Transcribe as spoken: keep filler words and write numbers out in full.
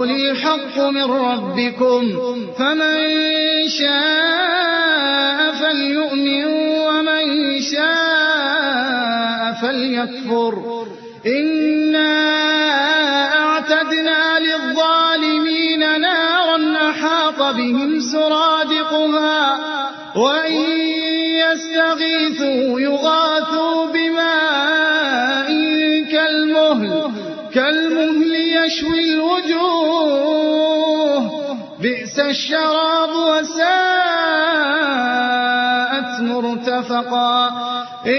قُلِ الْحَقُّ مِنْ رَبِّكُمْ فَمَنْ شَاءَ فَلْيُؤْمِنْ وَمَنْ شَاءَ فَلْيَكْفُرْ إِنَّا أَعْتَدْنَا لِلظَّالِمِينَ نَارًا أَحَاطَ بِهِمْ سُرَادِقُهَا وَإِنْ يَسْتَغِيثُوا يُغَاثُوا بِمَاءٍ كَالْمُهْلِ يَشْوِي الْوُجُوهَ بِئْسَ الشَّرَابُ وَسَاءَتْ مُرْتَفَقًا.